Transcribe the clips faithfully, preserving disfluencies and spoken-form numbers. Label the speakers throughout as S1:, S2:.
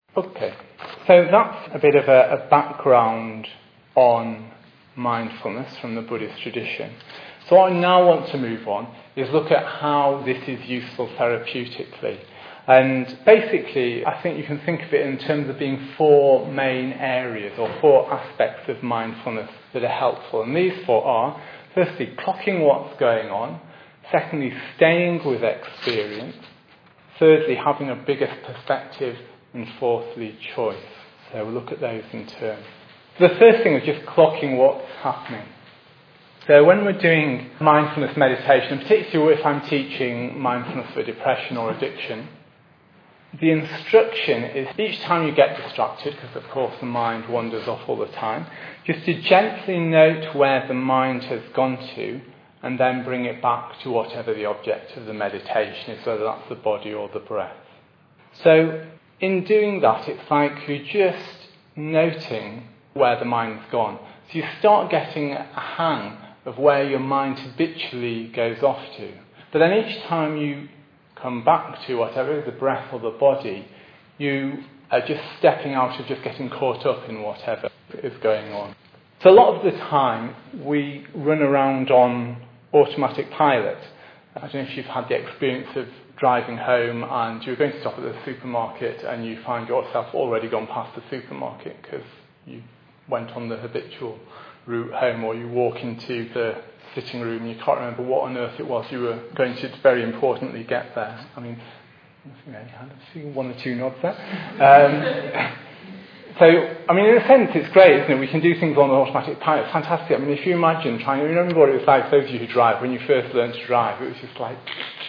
S1: Okay, so that's a bit of a, a background on mindfulness from the Buddhist tradition. So what I now want to move on is look at how this is useful therapeutically. And basically, I think you can think of it in terms of being four main areas or four aspects of mindfulness that are helpful. And these four are, firstly, clocking what's going on. Secondly, staying with experience. Thirdly, having a bigger perspective. And fourthly, choice. So we'll look at those in turn. So the first thing is just clocking what's happening. So when we're doing mindfulness meditation, particularly if I'm teaching mindfulness for depression or addiction, the instruction is each time you get distracted, because of course the mind wanders off all the time, just to gently note where the mind has gone to and then bring it back to whatever the object of the meditation is, whether that's the body or the breath. So in doing that, it's like you're just noting where the mind's gone. So you start getting a hang of where your mind habitually goes off to. But then each time you come back to whatever is the breath or the body, you are just stepping out of just getting caught up in whatever is going on. So a lot of the time we run around on automatic pilot. I don't know if you've had the experience of driving home and you're going to stop at the supermarket and you find yourself already gone past the supermarket because you went on the habitual route home, or you walk into the sitting room and you can't remember what on earth it was you were going to very importantly get there. I mean, you know, I see one or two nods there. Um, so, I mean, in a sense, it's great, isn't it? We can do things on an automatic pilot. It's fantastic. I mean, if you imagine trying, you remember what it was like, those of you who drive, when you first learned to drive, it was just like,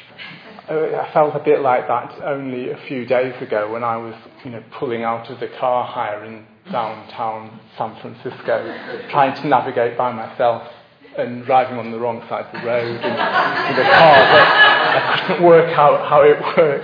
S1: I felt a bit like that only a few days ago when I was, you know, pulling out of the car hire in downtown San Francisco, trying to navigate by myself and driving on the wrong side of the road and with a car that I couldn't work out how it worked.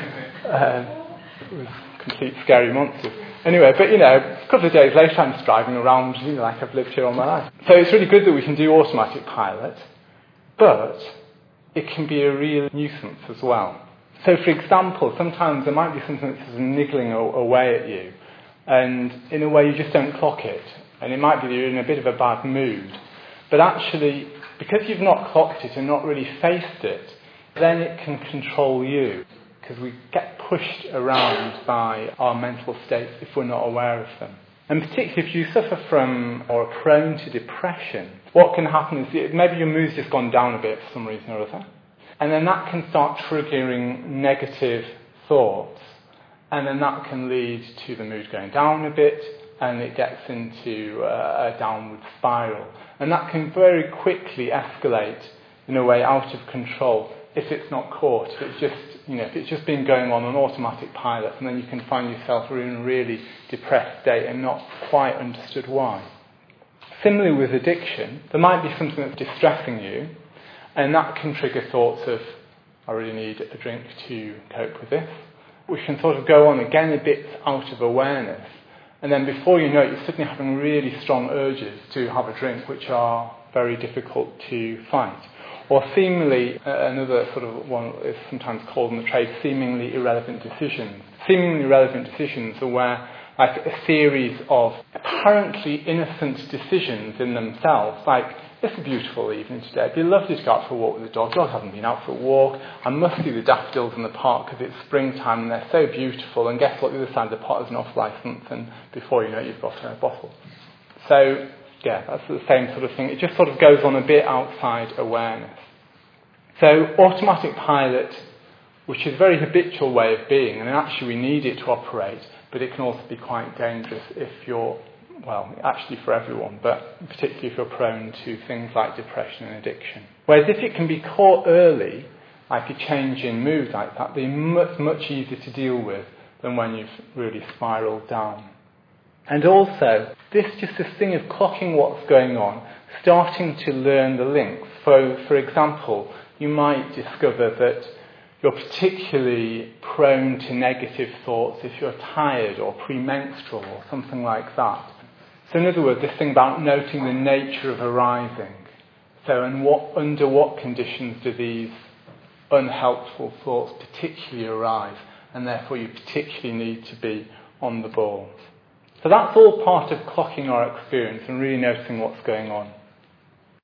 S1: Um, it was complete scary monsters. Anyway, but you know, a couple of days later I'm just driving around, you know, like I've lived here all my life. So it's really good that we can do automatic pilot, but it can be a real nuisance as well. So for example, sometimes there might be something that's niggling away at you, and in a way you just don't clock it, and it might be that you're in a bit of a bad mood, but actually, because you've not clocked it and not really faced it, then it can control you, because we get pushed around by our mental states if we're not aware of them. And particularly if you suffer from or are prone to depression, what can happen is maybe your mood's just gone down a bit for some reason or other, and then that can start triggering negative thoughts, and then that can lead to the mood going down a bit, and it gets into uh, a downward spiral. And that can very quickly escalate in a way out of control if it's not caught, if it's just, you know, if it's just been going on an automatic pilot, and then you can find yourself in a really depressed state and not quite understood why. Similarly with addiction, there might be something that's distressing you, and that can trigger thoughts of, I really need a drink to cope with this, which can sort of go on again a bit out of awareness. And then before you know it, you're suddenly having really strong urges to have a drink, which are very difficult to fight. Or seemingly, uh, another sort of one is sometimes called in the trade, seemingly irrelevant decisions. Seemingly irrelevant decisions are where, like, a series of apparently innocent decisions in themselves, like, it's a beautiful evening today, it'd be lovely to go out for a walk with the dog, dogs haven't been out for a walk, I must see the daffodils in the park because it's springtime and they're so beautiful, and guess what, the other side of the pot is an off-licence, and before you know it, you've got a bottle. So, yeah, that's the same sort of thing. It just sort of goes on a bit outside awareness. So automatic pilot, which is a very habitual way of being, and actually we need it to operate, but it can also be quite dangerous if you're, well, actually for everyone, but particularly if you're prone to things like depression and addiction. Whereas if it can be caught early, like a change in mood like that, they're much, much easier to deal with than when you've really spiraled down. And also, this just this thing of clocking what's going on, starting to learn the links. So, for example, you might discover that you're particularly prone to negative thoughts if you're tired or premenstrual or something like that. So in other words, this thing about noting the nature of arising. So and what, under what conditions do these unhelpful thoughts particularly arise, and therefore you particularly need to be on the ball. So that's all part of clocking our experience and really noticing what's going on.